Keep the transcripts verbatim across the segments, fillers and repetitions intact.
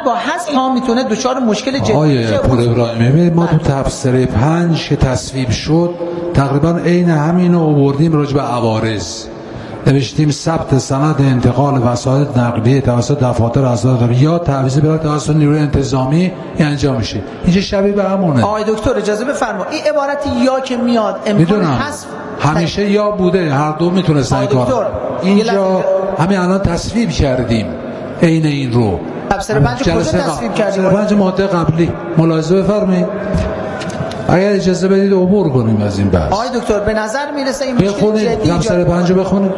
با حذف ها میتونه دچار مشکل جدی آقای پور ابراهیمی، ما تو تفسیر پنج که تصویب شد تقریبا عین همین رو آوردیم راجع به عوارض، نوشتیم ثبت سند انتقال وسایل نقلیه توسط دفاتر اسناد یا تعویض به توسط نیروی انتظامی انجام میشه. اینجا شبیه به همونه. آقای دکتر اجازه بفرما، این عبارت یا که میاد امکان حذف همیشه یا بوده، هر دو میتونستن کار. اینجا همین الان تصویب کردیم عین این رو. تفسیر پنج کجا تصویب کردیم؟ تفسیر پنج ماده قبلی ملاحظه بفرمایید. اگر اجازه بدید عبور کنیم از این بحث. آقای دکتر به نظر میرسه این مشکل جدی. تفسیر پنج بخونید.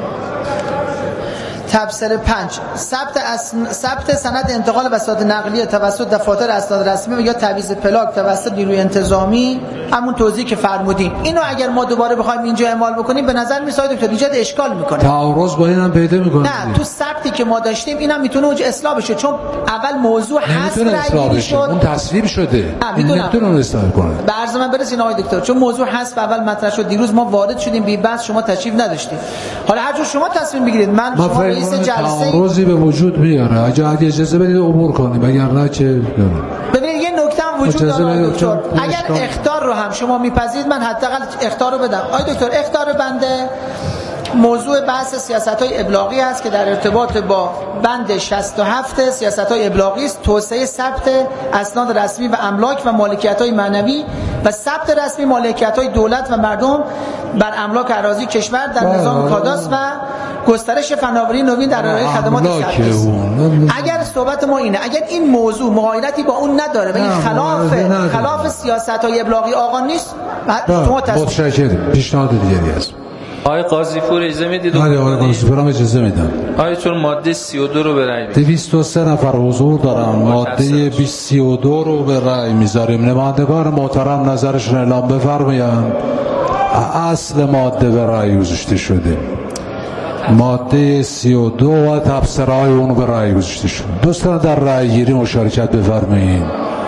تفسیر پنج ثبت اسن... ثبت سند انتقال وسایل نقلیه توسط دفاتر اسناد رسمی یا تعویض پلاک توسط نیروی انتظامی، همون توضیحی که فرمودیم. اینو اگر ما دوباره بخوایم اینجا اعمال بکنیم به نظر میاد دکتر ایجاد اشکال میکنه. تعارض با اینم پیدا میکنه. نه تو ثبتی که ما داشتیم اینم میتونه اونجا اصلاح بشه، چون اول موضوع حذف رأی شد، اون تصویب شده. نمیتونه اصلاح کنه. به عرض من برسین آقای دکتر، چون موضوع حذف اول مطرح شد، دیروز ما وارد شدیم بی بحث، شما تشریف نداشتید. حالا هر جور شما تصمیم بگیرید، من شما رئیس جلسه روزی به وجود میاره. اگه اجازه بدید عبور کنیم، اگر نه چه ببینید یه نکته هم وجود داره دکتر. اگر اخطار رو هم شما میپذیرید من حداقل اخطار رو بدم. آقای دکتر اخطار بنده موضوع بحث سیاست‌های ابلاغی است که در ارتباط با بند شصت و هفت سیاست‌های ابلاغی است، توسعه ثبت اسناد رسمی و املاک و مالکیت‌های معنوی و ثبت رسمی مالکیت‌های دولت و مردم بر املاک اراضی کشور در نظام کاداستر و گسترش فناوری نوین در ارائه خدمات سرویس. اگر صحبت ما اینه، اگر این موضوع مغایرتی با اون نداره و این خلاف خلاف سیاست‌های ابلاغی آقا نیست، شما متشکرم. پیشنهاد دیگری است. آقای قاضی پور اجازه میدید؟ آقای قاضی پور اجازه میدم. آقای چون ماده سی و دو رو به رأی میدیم. دویست و سه نفر حضور دارن. ماده سی و دو رو به رأی میذاریم. نمایندگان محترم نظرشون اعلام بفرمایند. اصل ماده به رأی گذاشته شده. ماده سی و دو و تفسیرهای اون به رأی گذاشته شده. دوستان در رأی گیری مشارکت بفرمایید.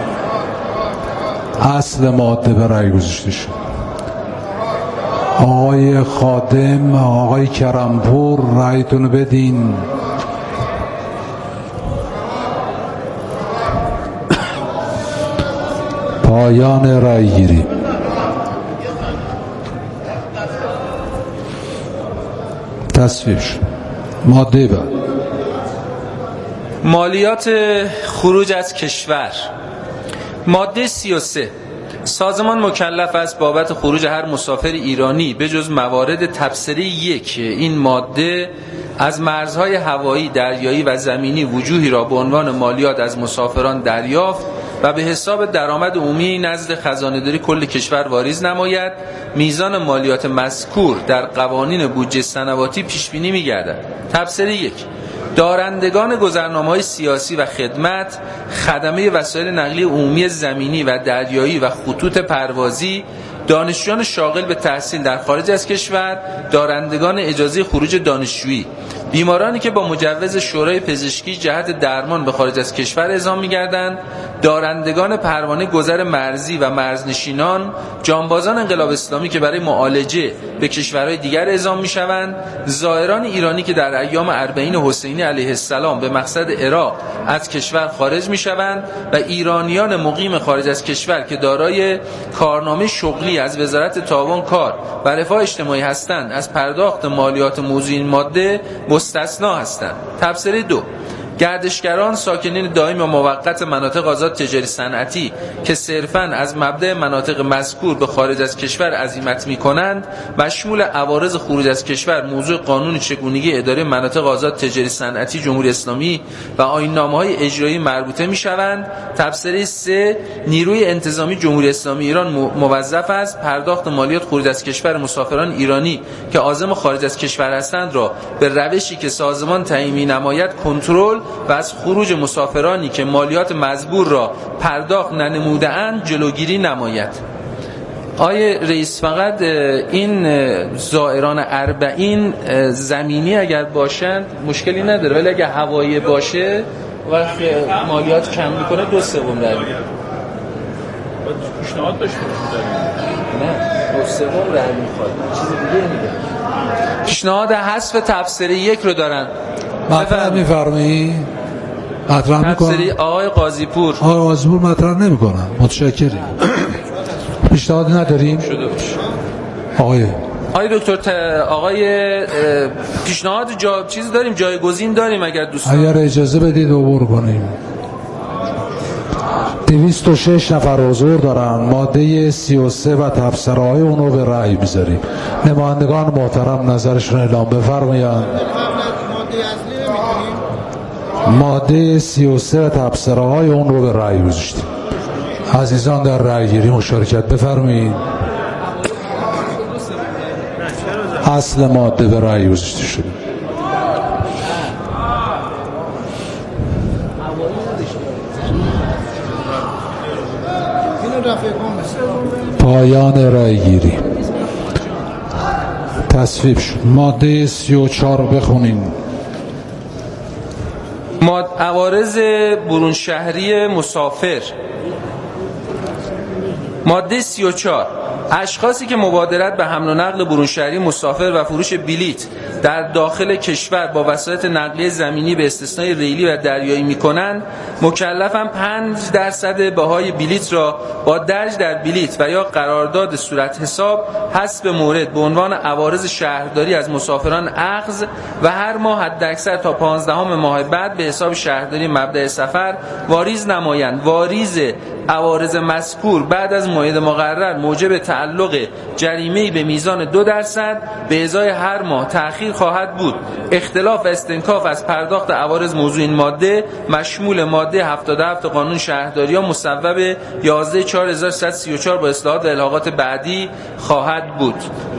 اصل ماده به رأی گذاشته شده. آقای خادم، آقای کرمپور رأیتون بدین. پایان رأی گیری. تصویب شد. ماده بعد مالیات خروج از کشور. ماده سی و سه سازمان مکلف است بابت خروج هر مسافر ایرانی به جز موارد تبصره یک این ماده از مرزهای هوایی، دریایی و زمینی وجوهی را به عنوان مالیات از مسافران دریافت و به حساب درآمد عمومی نزد خزانه‌داری کل کشور واریز نماید. میزان مالیات مذکور در قوانین بودجه سنواتی پیش بینی می‌گردد. تبصره یک دارندگان گذرنامه‌های سیاسی و خدمت، خدمه وسایل نقلیه عمومی زمینی و دریایی و خطوط پروازی، دانشجویان شاغل به تحصیل در خارج از کشور، دارندگان اجازه خروج دانشجویی، بیمارانی که با مجوز شورای پزشکی جهت درمان به خارج از کشور اعزام می‌گردند، دارندگان پروانه گذر مرزی و مرزنشینان، جانبازان انقلاب اسلامی که برای معالجه به کشورهای دیگر اعزام می‌شوند، زائران ایرانی که در ایام اربعین حسینی علیه السلام به مقصد عراق از کشور خارج می‌شوند و ایرانیان مقیم خارج از کشور که دارای کارنامه شغلی از وزارت تعاون کار و رفاه اجتماعی هستند از پرداخت مالیات موضوع این ماده مستثنا هستند. تبصره دو گردشگران ساکنین دائم و موقت مناطق آزاد تجاری صنعتی که صرفاً از مبدأ مناطق مذکور به خارج از کشور عزیمت می‌کنند مشمول عوارض خروج از کشور موضوع قانون چگونگی اداره مناطق آزاد تجاری صنعتی جمهوری اسلامی و آیین‌نامه‌های اجرایی مربوطه می‌شوند. تبصره سه نیروی انتظامی جمهوری اسلامی ایران موظف است پرداخت مالیات خروج از کشور مسافران ایرانی که عازم خارج از کشور هستند را به روشی که سازمان تعیین می‌نماید کنترل و از خروج مسافرانی که مالیات مزبور را پرداخت ننموده‌اند جلوگیری نماید. آیه رئیس فقط این زائران اربعین زمینی اگر باشند مشکلی نداره، ولی اگر هوایی باشه وقت مالیات کم میکنه دو سوم رای میده. پیشنهاد داشته نه دو سوم رای میخواد، چیز دیگه میگه. پیشنهاد حذف تفسیر یک رو دارن. مطلب میفرمایید؟ مطرح میکنم. آقای قاضی پور آقای قاضی پور مطرح نمیکنم. متشکریم. پیشنهادی نداریم. شده باشه. آقای آقای دکتر ت... آقای پیشنهاد جا... چیز داریم، جایگزین داریم اگر دوستان اگر اجازه بدید عبور کنیم. دویست و شش نفر حضور دارن. ماده سی و سه و تفسیرهای اون رو به رأی میذاریم. نمایندگان محترم نظرشون اعلام بفرمایند. ماده سی و سه و تفسیرهای اون رو به رأی گذاشتیم. عزیزان در رأی گیری مشارکت بفرمایید. اصل ماده به رأی گذاشته شده. پایان رأی گیری تصویب شد. ماده سی و چهار بخونیم. ماد عوارض برون شهری مسافر. ماده سی و چهار اشخاصی که مبادرت به حمل و نقل برون شهری مسافر و فروش بلیت در داخل کشور با وسایط نقلیه زمینی به استثنای ریلی و دریایی میکنند مکلفن پنج درصد بهای بلیت را با درج در بلیت و یا قرارداد صورت حساب حسب مورد به عنوان عوارض شهرداری از مسافران اخذ و هر ماه حداکثر تا پانزدهم ماه بعد به حساب شهرداری مبدأ سفر واریز نمایند. واریز عوارض مذکور بعد از موعد مقرر موجب تعلق جریمه‌ای به میزان دو درصد به ازای هر ماه تأخیر خواهد بود. اختلاف و استنکاف از پرداخت عوارض موضوع این ماده مشمول ماده هفتاد و هفت قانون شهرداری ها مصوب یازده چهار هزار و سیصد و سی و چهار با اصلاحات و الحاقات بعدی خواهد بود.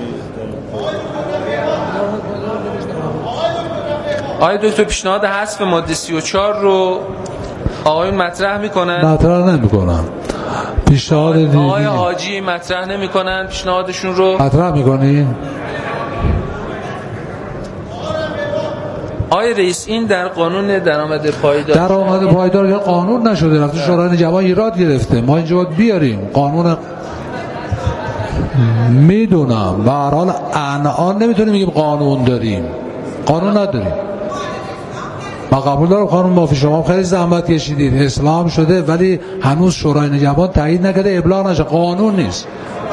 آقای دکتر پیشنهاد حذف ماده سی و چهار رو آقایون مطرح میکنن؟ مطرح نمیکنن. پیشنهاد دیگه آقای حاجی مطرح نمیکنن پیشنهادشون رو؟ مطرح میکنین؟ آقای رئیس این در قانون درآمد پایدار درآمد پایدار یا قانون نشده، رفته شورای نگهبان ایراد گرفته. ما اینجا باید بیاریم قانون. میدونم و هر حال الان نمیتونیم بگیم قانون داریم. قانون نداریم. ما قبول دارم قانون مافی، شما خیلی زحمت کشیدید اسلام شده ولی هنوز شورای نگهبان تایید نکرده ابلاغ نشه. قانون نیست.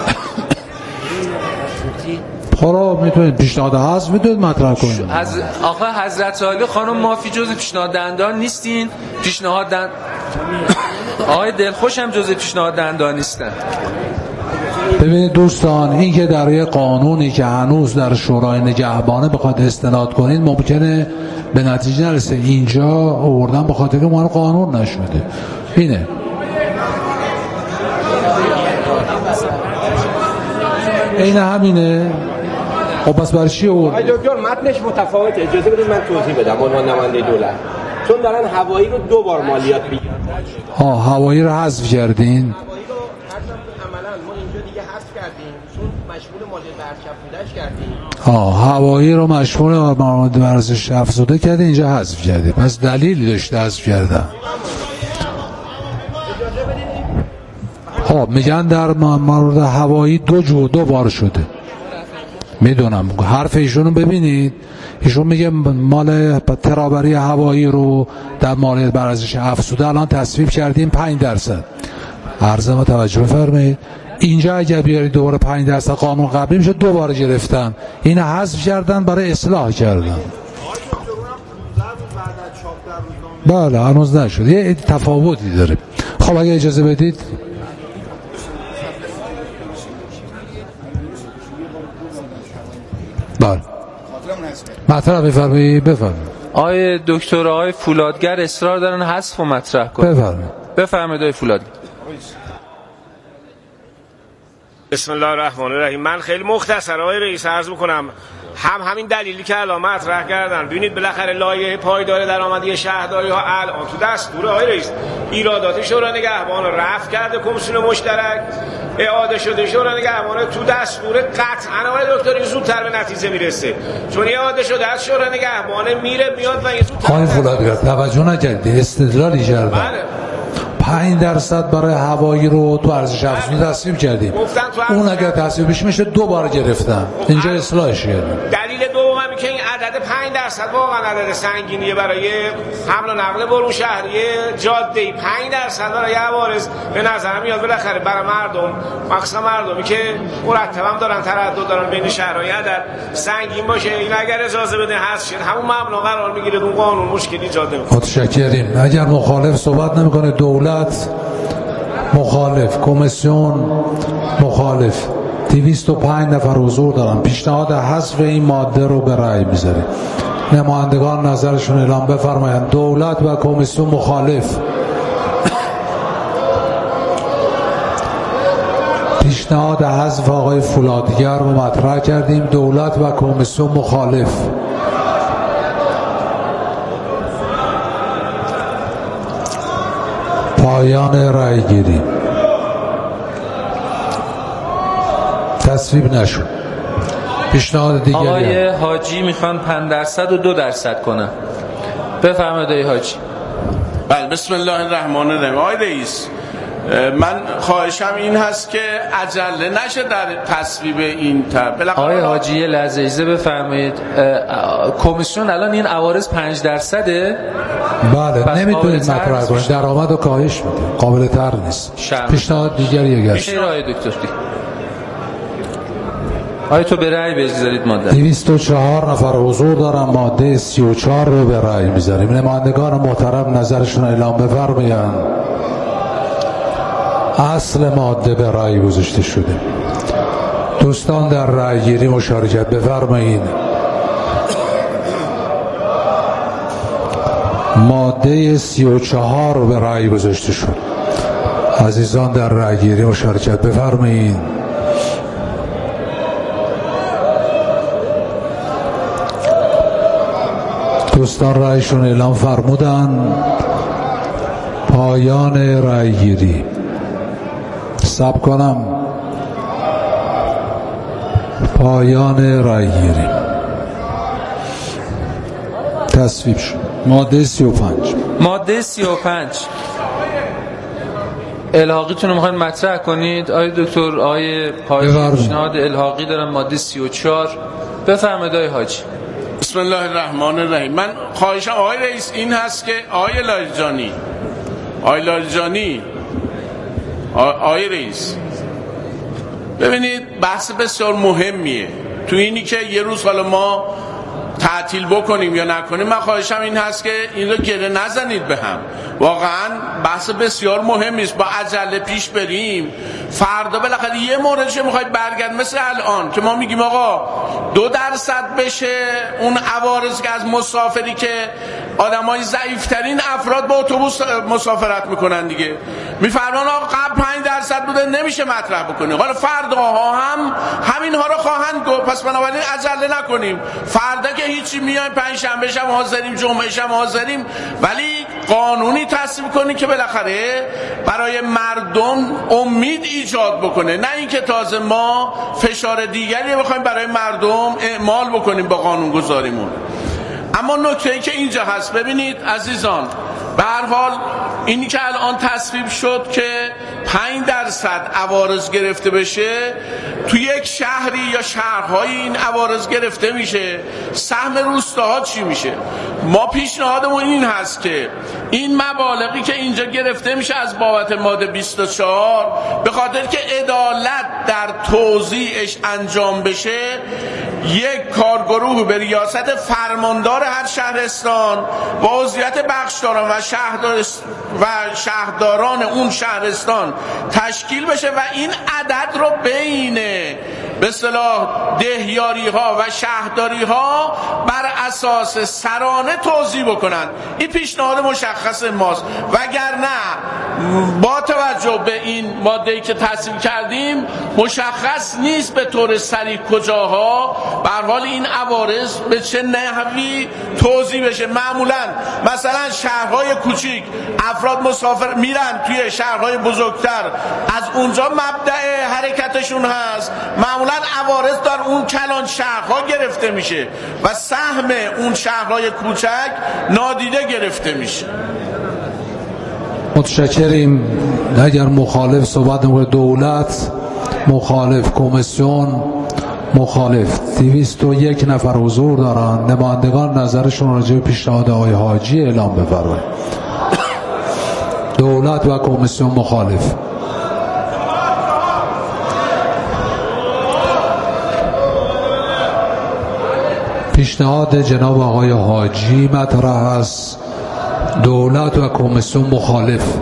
خب میتونید پیشنهاد هست میتونید مطرح کنید. از آقا حضرت عالی خانم مافی جز پیشنهاد دندان نیستین. پیشنهاد دند آقای دلخوش هم جز پیشنهاد دندان نیستن. ببینید دوستان این که در یه قانونی که هنوز در شورای نگهبانه بخواد استناد کنید ممکنه به نتیجه نرسه. اینجا آوردن به خاطر که ما قانون نشده. اینه این همینه. خب بس برای چی آورد؟ آقای دکتر متنش متفاوته. اجازه بدید من توضیح بدم به عنوان نماینده دولت. چون دارن هوایی رو دو بار مالیات میگیرن. ها هوایی رو حذف کردین؟ هوایی رو عملاً ما اینجا دیگه حذف کردیم چون مشمول مالیات برچپ بودش کردیم. ها هوایی رو مشمول مالیات ارزش افزوده کردین اینجا حذف کردین. پس دلیلی داشته حذف کردن. خب میگن در مورد هوایی دو جو دو بار شده. میدونم حرف ایشونو ببینید. ایشون میگه مال ترابری هوایی رو در مالیات بر ارزش افزوده الان تصویب کردیم پنج درصد. عرض ما توجه فرمایید. اینجا اگر بیارید دوباره پنج درصد قانون قبلی میشه دوباره گرفتن. این حذف کردن برای اصلاح کردن. بله هنوز نشد. یه تفاوتی داره. خب اگه اجازه بدید بله مطرح بفرمایید. بفرمایید آقای دکتر آقای فولادگر اصرار دارن حذف و مطرح کنن. بفرمایید. بفرمایید آقای فولادگر. بسم الله الرحمن الرحیم. من خیلی مختصر آقای رئیس عرض میکنم. هم همین دلیلی که الان مطرح کردن. ببینید بالاخره لایحه پایدار درآمدی شهرداری ها الان تو دستور آقای رئیس ایرادات شورای نگهبان رفع کرده کمیسیون مشترک اعاده شده شورای نگهبان تو دستور قطعا آقای دکتر این زودتر به نتیجه میرسه چون اعاده شده از شورای نگهبان میره میاد و این زودتر. آقای فولادگر توجه نکردید استدلالی کردن. بله پنج درصد برای هوایی رو تو ارزش افزوده تصویب کردیم. اون اگر تصویب بشه میشه دو بار گرفتن. اینجا اصلاحش کردیم. دلیل دوم دومی که این عدد پنج درصد واقعا عدد سنگینیه برای حمل و نقل برون شهریه جاده. پنج درصد برای عوارض به نظر میاد بالاخره برای مردم، مخصوصا مردمی که مرتبا دارن تردد دارن بین شهرهای عدد سنگین باشه. این اگر اجازه بده هست شد همون مبنا قرار میگیره، اون قانون مشکلی ایجاد نمیکنه. متشکریم. اگر مخالف صحبت نمیکنه، دولت مخالف، کمیسیون مخالف، دویست و پنج نفر حضور دارن، پیشنهاد حذف این ماده رو به رأی میذاریم. نمایندگان نظرشون اعلام بفرمایند. دولت و کمیسیون مخالف. پیشنهاد حذف آقای فولادگر رو مطرح کردیم. دولت و کمیسیون مخالف. پایان رأی گیری. تصویب نشد. پیشنهاد دیگری آقای حاجی میخوان پنج درصد و دو درصد کنن. بفرمایید آقای حاجی. بله، بسم الله الرحمن الرحیم. آقای رئیس، من خواهشم این هست که عجله نشه در تصویب این طرح. آقای حاجی یه لحظه اجازه بفرمایید. کمیسیون الان این عوارض پنج درصده؟ بله، نمیتونید مطرح کنید. درآمد رو کاهش میده، قابل تر نیست. پیشنهاد دیگری هست. میشه آقای دکتر دی. آیا تو به رأی بگذارید ماده دویست و چهار نفر حضور دارن، ماده سی و چهار رو به رأی میذاریم. نمایندگان محترم نظرشون اعلام بفرمایند. اصل ماده به رأی گذاشته شده. دوستان در رأی گیری مشارکت بفرمایید. ماده سی و چهار رو به رأی گذاشته شد. عزیزان در رأی گیری مشارکت بفرمایید. دوستان رأیشون اعلام فرمودن. پایان رأی گیری. صبر کنم. پایان رأی گیری. تصویب شد. ماده سی و پنج. ماده سی و پنج الحاقیتون رو میخواین مطرح کنید. آقای دکتر، آقای پایان پیشنهاد الحاقی دارن. ماده سی و چهار بفرمایید آقای حاجی. بسم الله الرحمن الرحیم. من خواهشم آقای رئیس این هست که آقای لاریجانی آقای لاریجانی آقای رئیس، ببینید بحث بسیار مهمیه. تو اینی که یه روز حالا ما تعطیل بکنیم یا نکنیم، من خواهشم این هست که این رو گره نزنید به هم. واقعا بحث بسیار مهمی است. با عجله پیش بریم، فردا بالاخره یه موردش میخواید برگرد. مثل الان که ما میگیم آقا دو درصد بشه اون عوارض که از مسافری که آدمای ضعیفترین افراد با اتوبوس مسافرت میکنن دیگه، میفرمان آقا قبل پنج درصد بوده نمیشه مطرح بکنیم. حالا فرداها هم همینها رو خواهند گفت، پس بنابراین عجله نکنیم. فردا که هیچی میایم، پنج شنبه شب حاضریم، جمعه شب حاضریم، ولی قانونی تصویب کنیم که بالاخره برای مردم امید ایجاد بکنه، نه اینکه تازه ما فشار دیگری بخوایم برای مردم اعمال بکنیم با قانونگذاریمون. اما نکته‌ای که اینجا هست، ببینید عزیزان، به هر حال اینی که الان تصویب شد که پنج درصد عوارض گرفته بشه، تو یک شهری یا شهرهای این عوارض گرفته میشه، سهم روستاها چی میشه؟ ما پیشنهادمون این هست که این مبالغی که اینجا گرفته میشه از بابت ماده بیست و چهار، به خاطر که عدالت در توزیعش انجام بشه، یک کارگروه به ریاست فرماندار هر شهرستان با عضویت بخشداران و شهردار و شهرداران اون شهرستان تشکیل بشه و این عدد رو بین به اصطلاح دهیاری ها و شهرداری ها بر اساس سرانه توزیع بکنن. این پیشنهاد مشخص ماست، وگرنه با توجه به این ماده‌ای که تصویب کردیم مشخص نیست به طور صریح کجاها به هر حال این عوارض به چه نحوی توزیع بشه. معمولا مثلا شهرهای کوچیک افراد مسافر میرن توی شهرهای بزرگتر، از اونجا مبدأ حرکتشون هست، معمولا عوارض در اون کلان شهرها گرفته میشه و سهم اون شهرهای کوچک نادیده گرفته میشه. متشکریم. اگر مخالف صحبت نکنه، دولت مخالف، کمیسیون مخالف دویست و یک نفر حضور دارند. نمایندگان نظرشون راجع به پیشنهاد آقای حاجی اعلام بفرمایید. دولت و کمیسیون مخالف. پیشنهاد جناب آقای حاجی مطرح است. دولت و کمیسیون مخالف.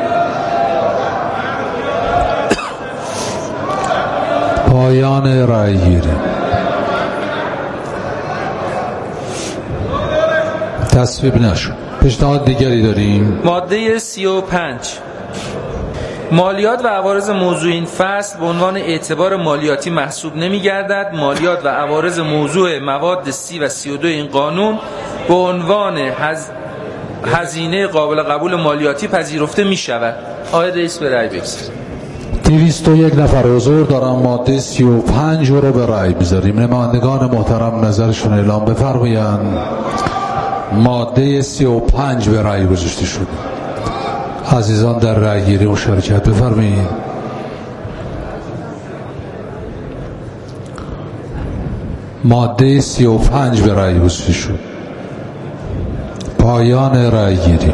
پایان رأی گیری. تصویب نشد. پیشنهاد دیگری داریم. ماده سی و پنج مالیات و عوارض موضوع این فصل به عنوان اعتبار مالیاتی محسوب نمی گردد. مالیات و عوارض موضوع مواد سی و سی و دو این قانون به عنوان هز... هزینه قابل قبول مالیاتی پذیرفته می شود. آقای رئیس به رأی بگذارید. دویست و یک نفر حضور دارم. ماده سی و پنج رو به رأی بذاریم. نمایندگان محترم نظرشون اعلام بفرمایند. ماده سی و پنج به رأی گذاشته شد. عزیزان در رأی گیری مشارکت بفرمایید. ماده سی و پنج به رأی گذاشته شد. پایان رأی گیری.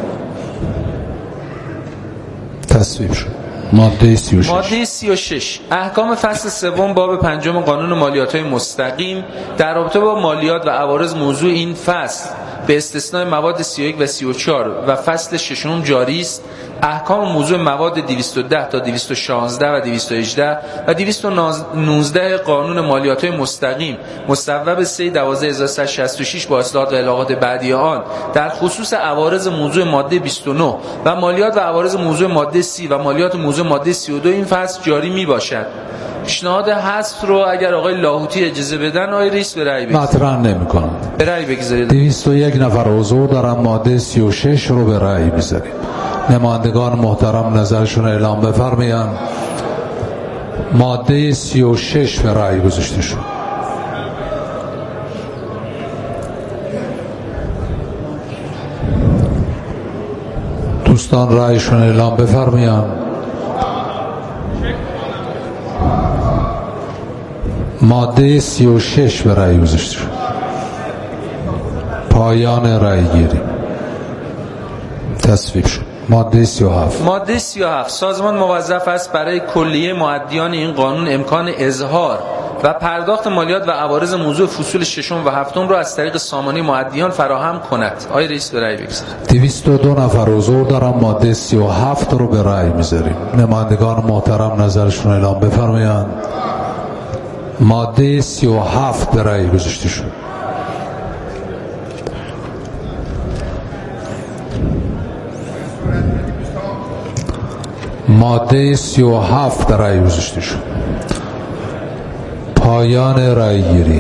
تصویب شد. ماده سی و شش. ماده سی و شش احکام فصل سوم باب پنجم قانون مالیات‌های مستقیم در رابطه با مالیات و عوارض موضوع این فصل به استثنای مواد سی و یک و سی و چهار و فصل ششم جاری است. احکام موضوع مواد دویست و ده تا دویست و شانزده و دویست و هجده و دویست و نوزده قانون مالیات‌های مستقیم مصوب سه دوازده هزار و سیصد و شصت و شش با اصلاحات و الاغات بعدی آن در خصوص عوارض موضوع ماده بیست و نه و مالیات و عوارض موضوع ماده سی و مالیات موضوع ماده سی و دو این فصل جاری می باشد. پیشنهاد حذف رو اگر آقای لاهوتی اجازه بدن آقای رئیس به رأی بگذارید. مطرح نمی‌کنم. به رأی بگذارید. دویست و یک نفر حضور دارم. ماده سی و شش رو به رأی بذاریم. نمایندگان محترم نظرشون اعلام بفرمایند. ماده سی و شش به رأی گذاشته شد. دوستان رأیشون اعلام بفرمایند. ماده سی و شش به رأی گذاشته شد. پایان رأی گیری. تصویب شد. ماده سی و هفت. ماده سی و هفت سازمان موظف است برای کلیه مؤدیان این قانون امکان اظهار و پرداخت مالیات و عوارض موضوع فصول ششم و هفتم را از طریق سامانه مؤدیان فراهم کند. آقای رئیس به رأی بگذارید. دویست و دو نفر حضور دارم. ماده سی و هفت رو به رأی میذاریم. نمایندگان محترم نظرشون اعلام بفرمایند. ماده سی و هفت به رأی گذاشته شد. ماده سی و هفت به رأی گذاشته شد. پایان رأی گیری.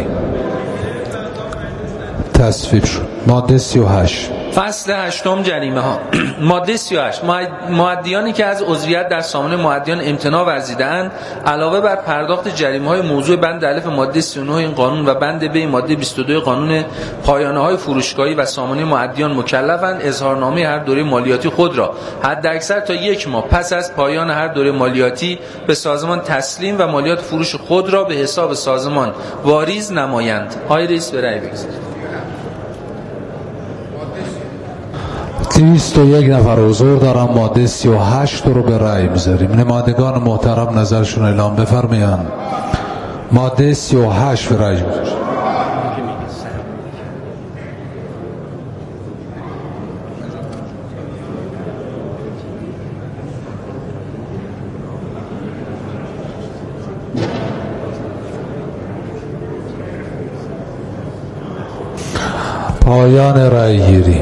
تصویب شد. ماده سی و هشت. فصل هشتم جریمه ها. ماده سی و هشت مؤدیانی که از عضویت در سامانه مؤدیان امتناع ورزیده‌اند علاوه بر پرداخت جریمه های موضوع بند الف ماده سی و نه این قانون و بند ب ماده بیست و دو قانون پایانه های فروشگاهی و سامانه مؤدیان مکلفند اظهارنامه هر دوره مالیاتی خود را حداکثر تا یک ماه پس از پایان هر دوره مالیاتی به سازمان تسلیم و مالیات فروش خود را به حساب سازمان واریز نمایند. آقای رئیس به رأی بگذارید. دویست و یک نفر حضور دارم. ماده سی و هشت رو به رأی میذاریم. نمایندگان محترم نظرشون اعلام بفرمایند. ماده سی و هشت به رأی میذاریم. پایان رأی گیری.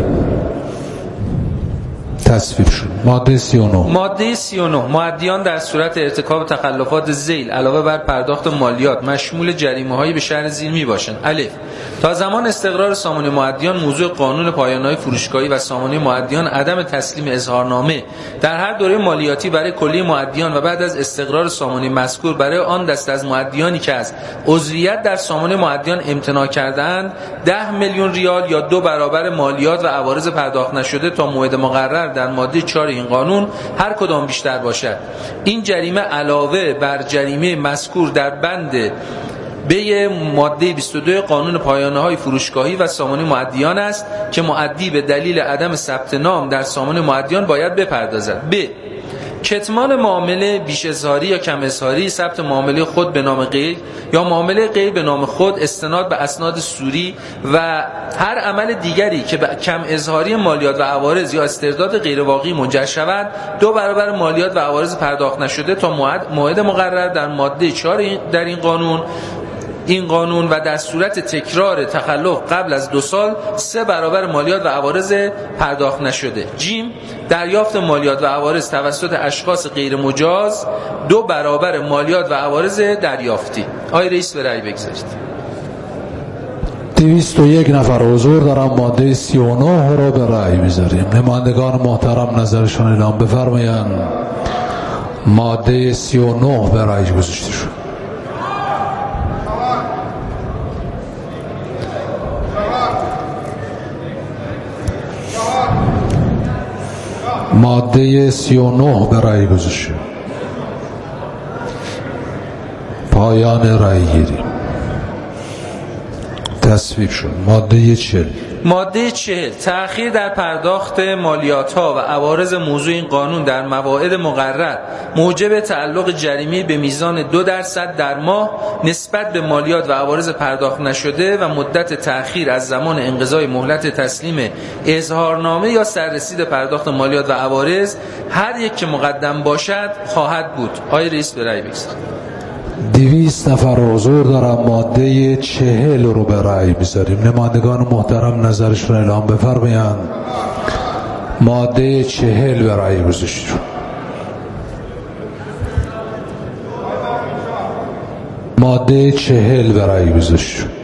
تصویب شد. ماده سی و نه. ماده سی و نه مؤدیان در صورت ارتکاب تخلفات ذیل علاوه بر پرداخت مالیات مشمول جریمه‌هایی به شرح زیر میباشند. الف تا زمان استقرار سامانه مؤدیان موضوع قانون پایانه‌های فروشگاهی و سامانه مؤدیان عدم تسلیم اظهارنامه در هر دوره مالیاتی برای کلیه مؤدیان و بعد از استقرار سامانه مذکور برای آن دسته از مؤدیانی که از عضویت در سامانه مؤدیان امتناع کرده‌اند ده میلیون ریال یا دو برابر مالیات و عوارض پرداخت نشده تا موعد مقرر در ماده چهار این قانون هر کدام بیشتر باشد. این جریمه علاوه بر جریمه مذکور در بند به ماده بیست و دو قانون پایانه‌های فروشگاهی و سامانه مؤدیان است که مؤدی به دلیل عدم ثبت نام در سامانه مؤدیان باید بپردازد. ب. کتمان معامله بیش اظهاری یا کم اظهاری، ثبت معامله خود به نام غیر یا معامله غیر به نام خود، استناد به اسناد صوری و هر عمل دیگری که به کم اظهاری مالیات و عوارض یا استرداد غیر واقعی منجر شود، دو برابر مالیات و عوارض پرداخت نشده تا موعد مقرر در ماده چهار در این قانون این قانون و در صورت تکرار تخلف قبل از دو سال سه برابر مالیات و عوارض پرداخت نشده. جیم. دریافت مالیات و عوارض توسط اشخاص غیر مجاز، دو برابر مالیات و عوارض دریافتی. آقای رئیس به رأی بگذارید. دویست و یک نفر حضور دارم. ماده سی و نه رو به رأی میذاریم. نمایندگان محترم نظرشان اعلام بفرمایند. ماده سی و نه به رأی گذاشته شد. ماده سی و نه به رأی گذاشته. پایان رأی گیری. تصویب شد. ماده چهل. ماده چهل تأخیر در پرداخت مالیات‌ها و عوارض موضوع این قانون در مواعید مقرر موجب تعلق جریمه به میزان دو درصد در ماه نسبت به مالیات و عوارض پرداخت نشده و مدت تأخیر از زمان انقضای مهلت تسلیم اظهارنامه یا سررسید پرداخت مالیات و عوارض هر یک که مقدم باشد خواهد بود. آقای رئیس به رأی بگذارید. دویست نفر حضور دارم. ماده چهل رو به رأی میذاریم. نمایندگان محترم نظرشون اعلام بفرمایند. ماده چهل به رأی گذاشته شد. ماده چهل به رأی گذاشته شد.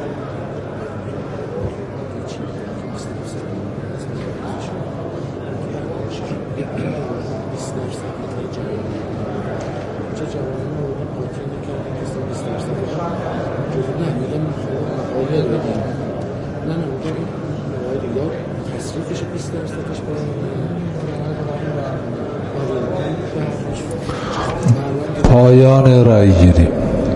پایان رأی گیری.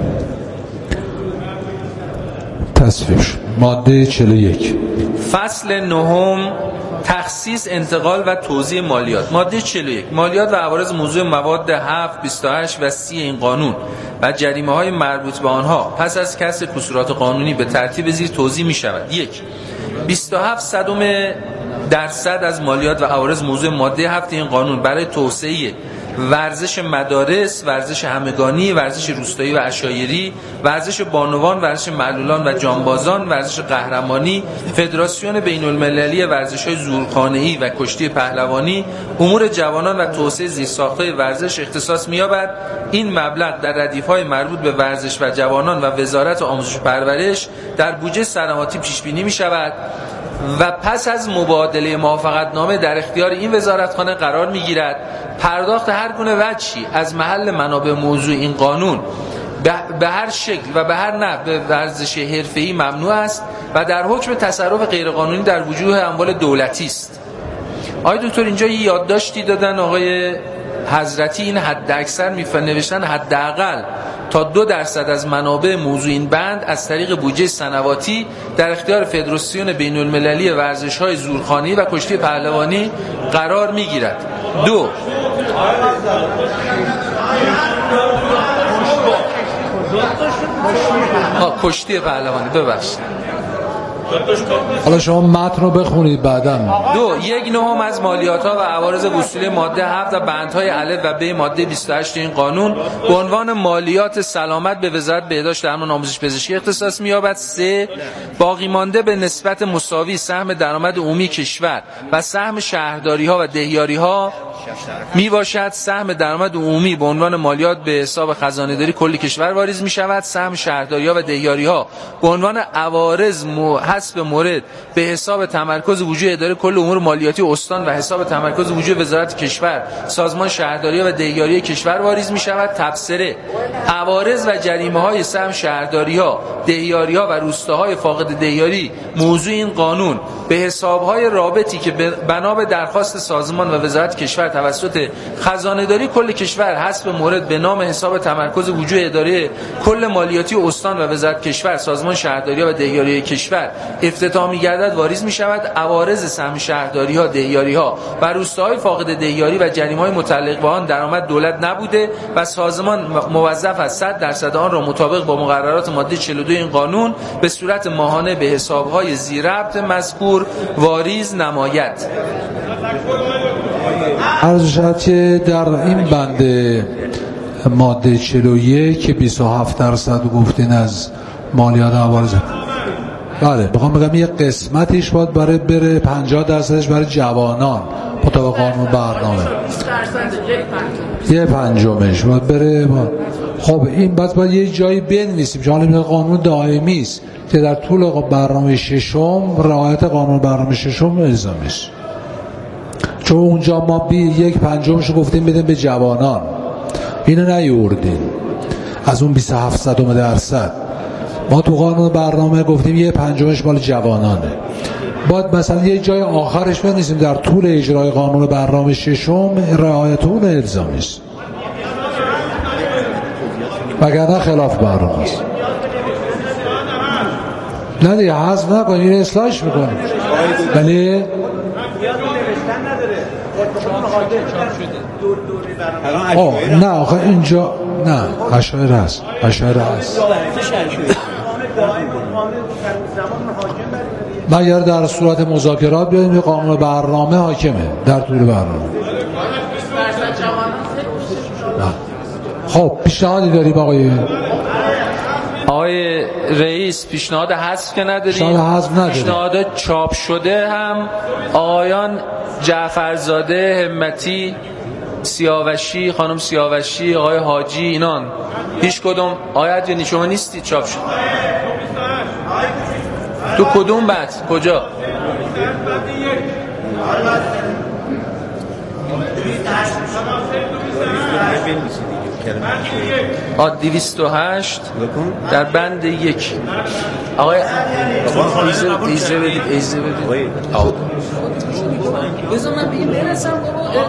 تصویب شد. ماده چهل و یک. فصل نهم تخصیص انتقال و توزیع مالیات. ماده چهل و یک مالیات و عوارض موضوع مواد هفت، بیست و هشت و سی این قانون و جریمه های مربوط به آنها پس از کسر کسورات قانونی به ترتیب زیر توزیع می شود. یک. بیست و هفت صدم درصد از مالیات و عوارض موضوع ماده هفت این قانون برای توسعه ورزش مدارس، ورزش همگانی، ورزش روستایی و عشایری، ورزش بانوان، ورزش معلولان و جانبازان، ورزش قهرمانی، فدراسیون بین المللی ورزش‌های زورخانه‌ای و کشتی پهلوانی، امور جوانان و توسعه زیرساخت‌های ورزش اختصاص می‌یابد. این مبلغ در ردیف‌های مربوط به ورزش و جوانان و وزارت آموزش و پرورش در بودجه سنواتی پیش بینی می‌شود و پس از مبادله موافقتنامه در اختیار این وزارتخانه قرار می‌گیرد. پرداخت هر گونه وجهی از محل منابع موضوع این قانون به هر شکل و به هر نحو به ورزش حرفه‌ای ممنوع است و در حکم تصرف غیرقانونی در وجوه اموال دولتی است. آقای دکتر اینجا یه یادداشتی دادن آقای حضرتی، این حد اکثر می‌نوشتن حداقل تا دو درصد از منابع موضوع این بند از طریق بودجه سنواتی در اختیار فدراسیون بین المللی ورزش‌های زورخانه‌ای و کشتی پهلوانی قرار می‌گیرد. دو آه کشتی پهلوانی ببخشید. حالا شما متن رو بخونید بعداً. دو یک نهم از مالیات‌ها و عوارض وصولی ماده هفت و بندهای الف و ب ماده بیست و هشت این قانون به عنوان مالیات سلامت به وزارت بهداشت درمان آموزش پزشکی اختصاص می‌یابد. سه باقی مانده به نسبت مساوی سهم درآمد عمومی کشور و سهم شهرداری‌ها و دهیاری‌ها میباشد. سهم درآمد عمومی به عنوان مالیات به حساب خزانه‌داری کل کشور واریز می‌شود. سهم شهرداری‌ها و دهیاری‌ها به عنوان عوارض حسب مورد به حساب تمرکز وجوه اداره کل امور مالیاتی استان و حساب تمرکز وجوه وزارت کشور سازمان شهرداری و دهیاری کشور واریز می‌شود. تبصره عوارض و جریمه‌های سهم شهرداری‌ها، دهیاری‌ها و روستاهای فاقد دهیاری موضوع این قانون به حساب‌های رابطی که بنا به درخواست سازمان و وزارت کشور توسط خزانه داری کل کشور حسب مورد به نام حساب تمرکز وجوه اداره کل مالیاتی و استان و وزارت کشور سازمان شهرداری و دهیاری کشور افتتاح می‌گردد واریز می‌شود. عوارض سهم شهرداری‌ها، دهیاری‌ها و روستاهای فاقد دهیاری و جریمه‌های متعلق به آن درآمد دولت نبوده و سازمان موظف است صد درصد آن را مطابق با مقررات ماده چهل و دو این قانون به صورت ماهانه به حساب‌های ذی‌ربط مذکور واریز نماید. عرض شد که در این بند ماده چهل و یک که بیست و هفت درصد گفتین از مالیات عوارض، بله بخوام بگم یه قسمتیش باید برای بره پنجاه درصدش برای جوانان مطابق قانون برنامه، یه پنجمش باید بره با... خب این باید باید یه جایی بنویسیم چون حالا قانون دائمی است که در طول برنامه ششم رعایت قانون برنامه ششم الزامی است، چون اونجا ما بی یک پنجمش رو گفتیم بدیم به جوانان، اینو نیوردیم از اون بیست و هفت درصد. ما تو قانون برنامه گفتیم یه پنجمش مال جوانانه، باید مثلا یه جای آخرش بنویسیم در طول اجرای قانون برنامه ششم رعایت اون الزامی است، وگرنه خلاف برنامه است. نه دیگه حذف نکنید، این اصلاحش میکنیم. ولی آه نه آخه اینجا نه اشاعره هست، اشاعره هست مگر در صورت مذاکرات بیاییم قانون برنامه حاکمه در طول برنامه. خب پیشنهادی داریم آقای آقای رئیس؟ پیشنهاد حذف که نداریم، پیشنهاد حذف نداریم. پیشنهاد چاپ شده هم آقایان جعفرزاده، همتی، سیاوشی، خانم سیاوشی، آقای حاجی، اینان هیچ کدوم. آقای عجنی شما نیستی چاپ شد تو کدوم بند؟ کجا؟ آ دویست و هشت در بند یک. آقای ایزه ایزه بدید ایزه بدید بذار من به این برسم بابا.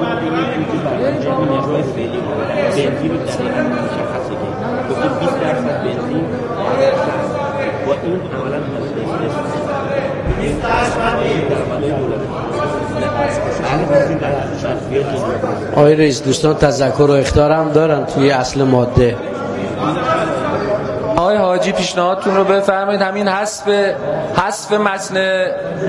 آقای رئیس دوستان تذکر و اخطارم دارن توی اصل ماده. آقای حاجی پیشنهادتون رو بفرمایید. همین حذف حذف متن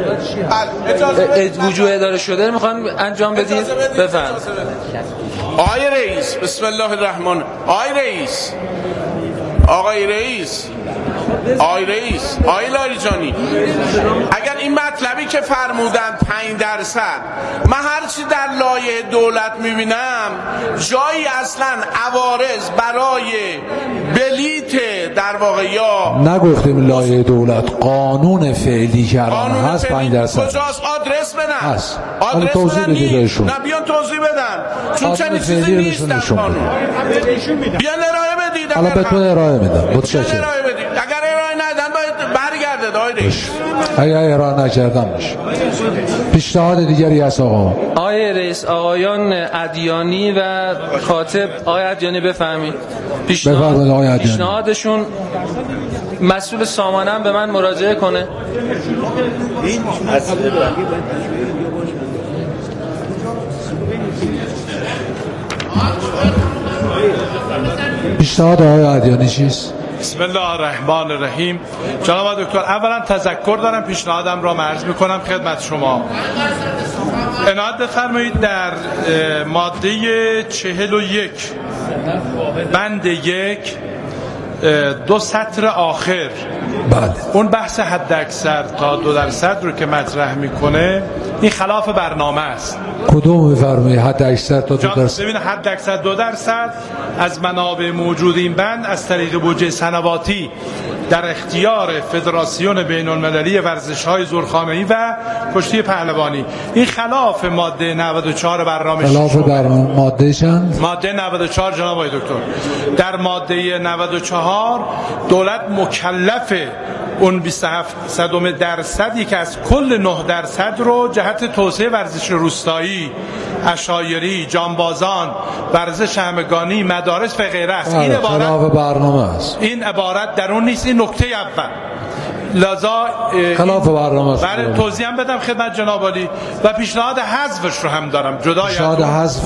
وجوه اداره شده میخوان انجام بدید. بفرمایید آقای رئیس. بسم الله الرحمن. آقای رئیس آقای رئیس آقای رئیس آقای لاریجانی، اگر این مطلبی که فرمودن پنج درصد، من هرچی در لایحه دولت میبینم جایی اصلا عوارض برای بلیت در واقع یا نگفتیم لایحه دولت، قانون فعلی کردن هست پنج درصد. کجاست؟ آدرس بدن. هست. آدرس توضیح بدید بهشون. نه بیان توضیح بدن چون چنین چیزی نیست در قانون. بیان ارائه بدید. حالا بهتون ارائه میدم. متشکرم. ارائه بدید. اگر ارائه ندن باید برگرده آقای رئیس. اگر ارائه نکردم باشه. پیشنهاد دیگری هست آقا؟ آقای رئیس آقایان ادیانی و کاتب، آقای ادیانی بفهمید پیشنهاد پیشنهادشون مسئول سامانه هم به من مراجعه کنه. پیشنهاد آقای ادیانی چیست؟ بسم الله الرحمن الرحیم. جناب دکتر، اولا تذکر دارم، پیشنهادم را عرض میکنم خدمت شما. عنایت بفرمایید در ماده چهل و یک بند یک دو سطر آخر، بله، اون بحث حد اکثر تا دو درصد رو که مطرح میکنه، این خلاف برنامه است. کدوم میفرمایید حد اکثر تا دو درصد؟ ببین حد اکثر دو درصد از منابع موجود این بند از طریق بودجه سنواتی در اختیار فدراسیون بین المللی ورزش‌های زورخانه‌ای و کشتی پهلوانی. این خلاف ماده نود و چهار برنامه. خلاف برنامه ماده چند؟ ماده نود و چهار جناب آقای دکتر. در ماده نود و چهار دولت مکلف اون بیست و هفت صدم درصدی که از کل نه درصد رو جهت توسعه ورزش روستایی، عشایری، جانبازان، ورزش همگانی، مدارس و غیره است. این عبارت خلاف برنامه است. این عبارت در اون نیست. این نکته اول. لذا خلاف برنامه است. برای توضیح هم بدم خدمت جناب عالی و پیشنهاد حذفش رو هم دارم. جدای پیشنهاد حذف